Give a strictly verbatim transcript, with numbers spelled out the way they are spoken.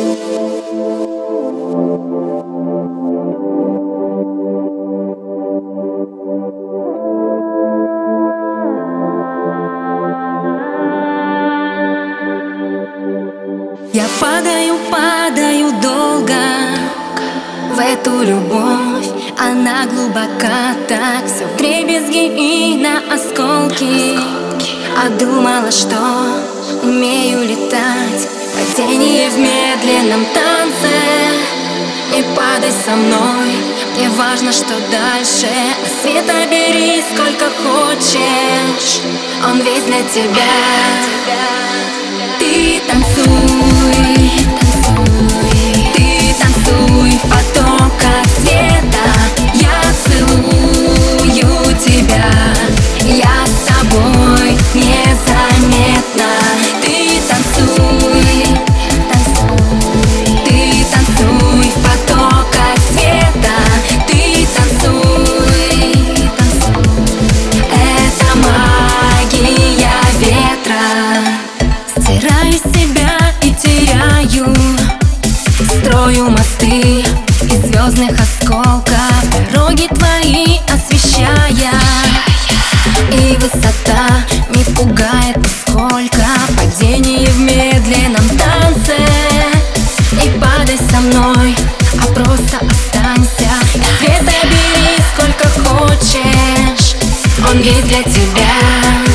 Я падаю, падаю долго в эту любовь. Она глубока, так все вдребезги и на осколки. А думала, что умею летать. Падение в медленном танце. Не падай со мной, мне важно, что дальше. А света бери сколько хочешь, он весь для тебя. Ты танцуй, танцуй, ты танцуй в потоках света. Я целую тебя, я с тобой незаметно. Ты танцуй, танцуй, ты танцуй в потоках света. Ты танцуй, танцуй, это магия ветра. Стираю себя и теряю, строю мосты из звездных осколков, дороги твои освещая. И высота не пугает нисколько. Падение в медленном танце. Не падай со мной, а просто останься. Света бери сколько хочешь, он весь для тебя.